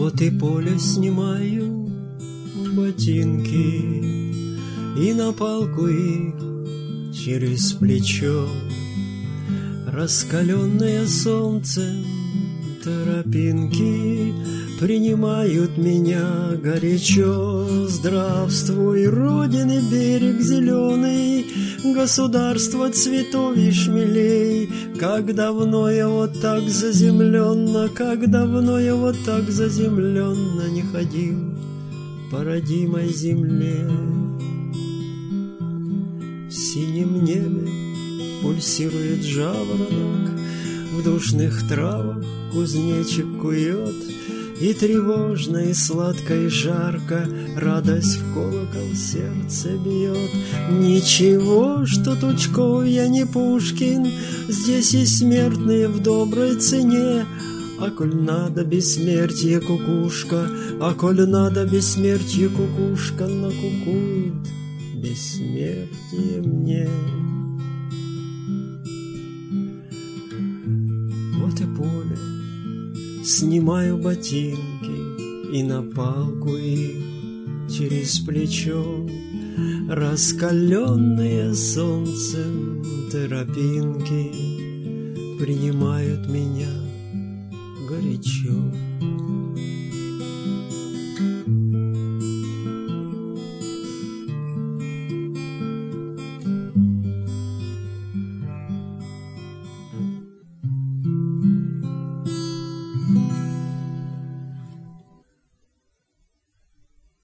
Вот и поле снимаю ботинки и на палку их через плечо. Раскаленные солнцем тропинки принимают меня горячо. Здравствуй, Родины берег зеленый, государство цветов и шмелей. Как давно я вот так заземленно, как давно я вот так заземленно не ходил по родимой земле. В синем небе пульсирует жаворонок, в душных травах кузнечик кует, и тревожно, и сладко, и жарко радость в колокол сердце бьет. Ничего, что Тучков я не Пушкин, здесь и смертные в доброй цене. А коль надо бессмертие, кукушка, а коль надо бессмертие, кукушка накукует бессмертие мне. Вот и поле, снимаю ботинки и на палку их через плечо. Раскаленные солнцем тропинки принимают меня горячо.